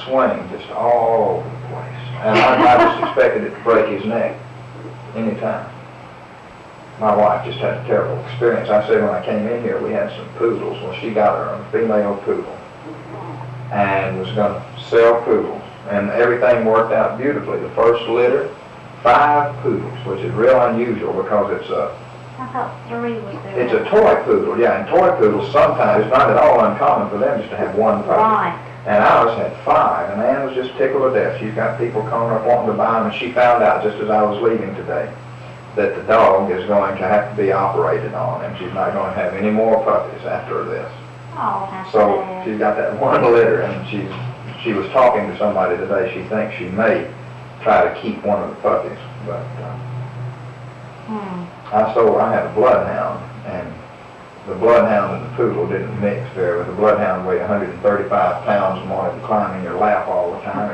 swing just all over the place. And I just expected it to break his neck anytime. My wife just had a terrible experience. I said when I came in here we had some poodles. Well, she got her a female poodle and was going to sell poodles. And everything worked out beautifully. The first litter, 5 poodles, which is real unusual because it's a I thought 3 was there. It's a toy poodle, yeah, and toy poodles sometimes, it's not at all uncommon for them just to have 1 puppy. Right. And ours had 5, and Ann was just tickled to death. She's got people calling up wanting to buy them, and she found out just as I was leaving today that the dog is going to have to be operated on, and she's not going to have any more puppies after this. Oh, how So sad. she's got that 1 litter, and she was talking to somebody today. She thinks she may try to keep one of the puppies, but I had a bloodhound, and the bloodhound and the poodle didn't mix very well. The bloodhound weighed 135 pounds and wanted to climb in your lap all the time.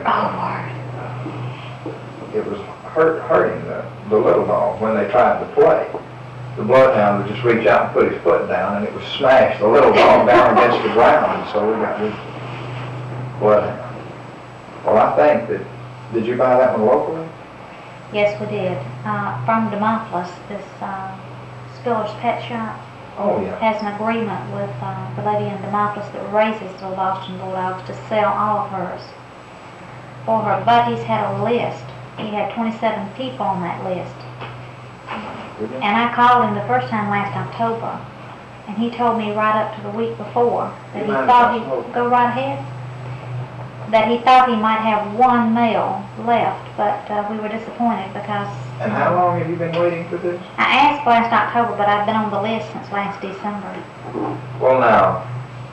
It was hurting the little dog when they tried to play. The bloodhound would just reach out and put his foot down, and it would smash the little dog down against the ground, and so we got this bloodhound. Well, I think that, did you buy that one locally? Yes, we did. From Demopolis, this Spiller's Pet Shop Oh, yeah. has an agreement with the lady in Demopolis that raises the Boston Bulldogs to sell all of hers. For her buddies had a list. He had 27 people on that list. And I called him the first time last October, and he told me right up to the week before that he thought he'd go right ahead. That he thought he might have 1 male left, but we were disappointed because... And how long have you been waiting for this? I asked last October, but I've been on the list since last December. Well, now,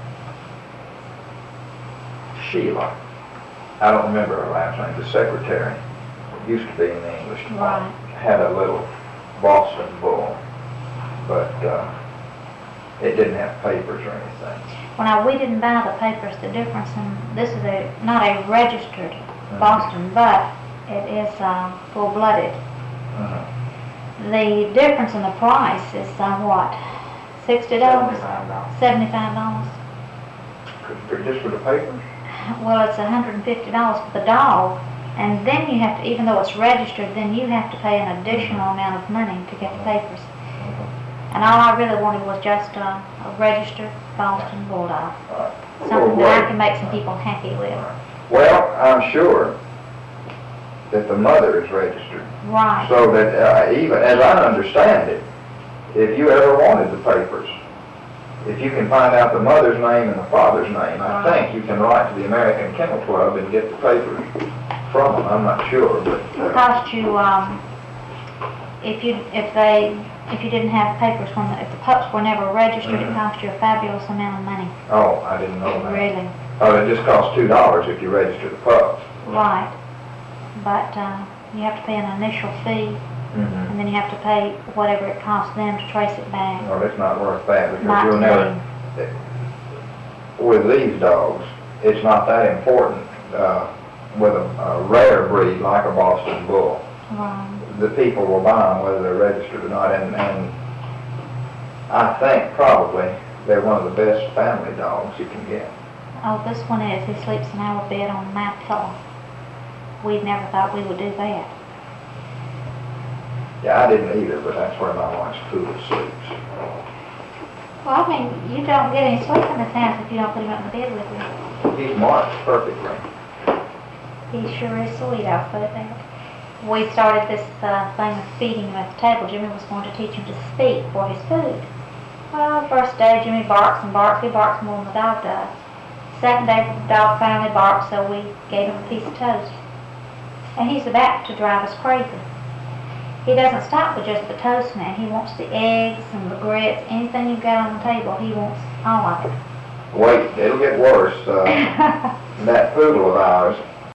Sheila, I don't remember her last name, the secretary, used to be in the English department, had a little Boston bull, but it didn't have papers or anything. Well, now, we didn't buy the papers. The difference in this is not a registered Boston, but it is full-blooded. The difference in the price is what? $60? $75. Just for the papers? Well, it's $150 for the dog, and then you have to, even though it's registered, then you have to pay an additional amount of money to get the papers. And all I really wanted was just a registered Boston Bulldog. Something that I can make some people happy with. Well, I'm sure that the mother is registered. Right. So that even, as I understand it, if you ever wanted the papers, if you can find out the mother's name and the father's name, I think you can write to the American Kennel Club and get the papers from them. I'm not sure, but... It cost you, if you didn't have papers, if the pups were never registered, it cost you a fabulous amount of money. Oh, I didn't know that. Really. Oh, it just costs $2 if you register the pups. Right. But you have to pay an initial fee, and then you have to pay whatever it costs them to trace it back. No, it's not worth that because Not you'll never... With these dogs, it's not that important. With a rare breed like a Boston Bull, the people will buy them whether they're registered or not, and I think probably they're one of the best family dogs you can get. Oh, this one is. He sleeps in our bed on my pillow. We never thought we would do that. Yeah, I didn't either, but that's where my wife's poodle sleeps. Well, I mean, you don't get any sleep in this house if you don't put him up in the bed with you. He's marked perfectly. He sure is sweet, I'll say that. We started this thing of feeding him at the table. Jimmy was going to teach him to speak for his food. Well, first day, Jimmy barks and barks. He barks more than the dog does. Second day, the dog finally barked, so we gave him a piece of toast. And he's about to drive us crazy. He doesn't stop with just the toast now. He wants the eggs and the grits, anything you've got on the table, he wants all of it. Wait, it'll get worse. That poodle of ours,